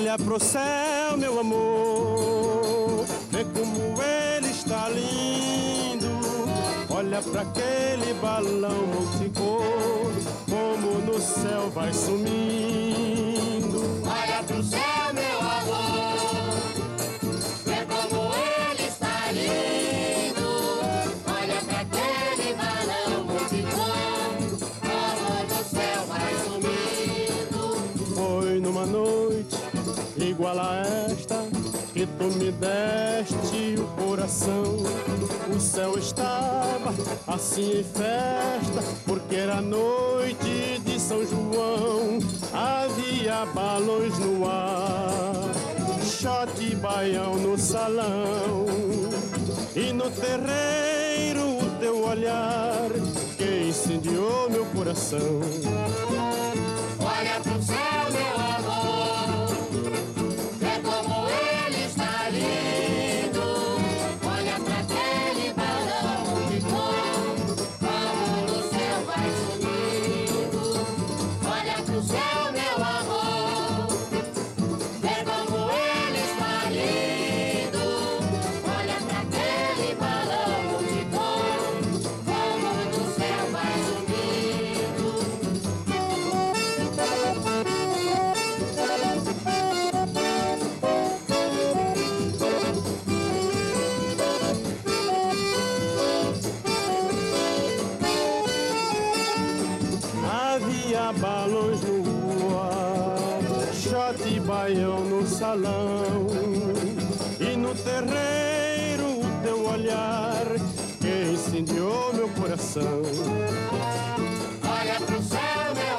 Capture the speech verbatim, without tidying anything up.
Olha pro céu, meu amor, vê como ele está lindo. Olha pra aquele balão multicor, como no céu vai sumindo. Olha pro céu, meu amor, vê como ele está lindo. Olha pra aquele balão multicor, como no céu vai sumindo. Foi numa noite igual a esta que tu me deste o coração. O céu estava assim em festa, porque era noite de São João. Havia balões no ar, shot e baião no salão, e no terreiro o teu olhar que incendiou meu coração. Olha pro céu, meu amor, vê como ele está lindo. Olha pra aquele balão multicor, como no céu vai sumindo. Olha pro céu, meu amor, vê como ele está lindo. Olha pra aquele balão multicor, como no céu vai sumindo. Havia balões no ar, shot e baião no salão, e no terreiro o teu olhar que incendiou meu coração. Olha pro céu, meu